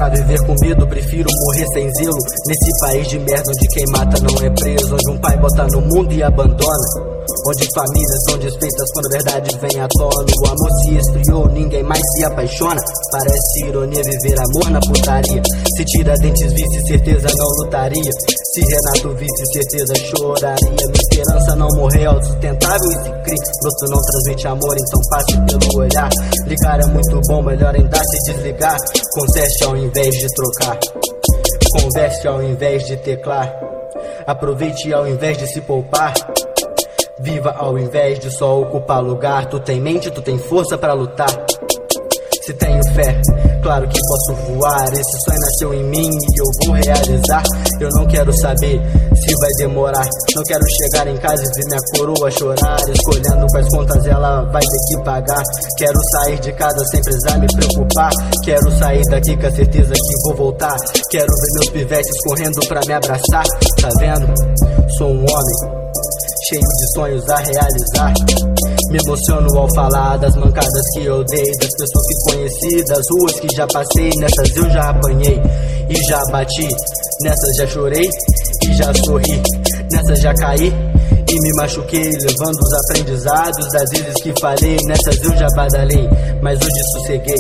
Pra viver com medo, prefiro morrer sem zelo. Nesse país de merda onde quem mata não é preso, onde um pai bota no mundo e abandona, onde famílias são desfeitas quando a verdade vem à tona. O amor se esfriou, ninguém mais se apaixona. Parece ironia viver amor na putaria. Se Tiradentes visse, certeza não lutaria. Se Renato visse, certeza choraria. Minha esperança não morrer, autossustentável e se cria. Luto não transmite amor, então passe pelo olhar. Ligar é muito bom, melhor ainda se desligar. Conserte ao invés de trocar, converse ao invés de teclar. Aproveite ao invés de se poupar. Viva ao invés de só ocupar lugar. Tu tem mente, tu tem força pra lutar. Se tenho fé, claro que posso voar. Esse sonho nasceu em mim e eu vou realizar. Eu não quero saber se vai demorar. Não quero chegar em casa e ver minha coroa chorar, escolhendo quais contas ela vai ter que pagar. Quero sair de casa sem precisar me preocupar. Quero sair daqui com a certeza que vou voltar. Quero ver meus pivetes correndo pra me abraçar. Tá vendo? Sou um homem cheio de sonhos a realizar. Me emociono ao falar das mancadas que eu dei, das pessoas que conheci, das ruas que já passei. Nessas eu já apanhei e já bati. Nessas já chorei e já sorri. Nessas já caí e me machuquei, levando os aprendizados das vezes que falei. Nessas eu já badalei, mas hoje sosseguei.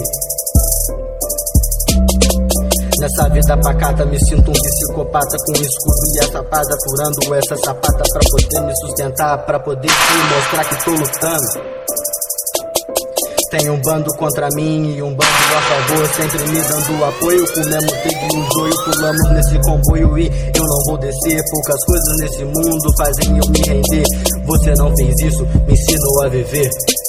Nessa vida pacata me sinto um psicopata, com um escudo e a sapada, furando essa sapata pra poder me sustentar, pra poder te mostrar que tô lutando. Tem um bando contra mim e um bando a favor, sempre me dando apoio. Comemos trigo e um joio, pulamos nesse comboio e eu não vou descer. Poucas coisas nesse mundo fazem eu me render. Você não fez isso, me ensinou a viver.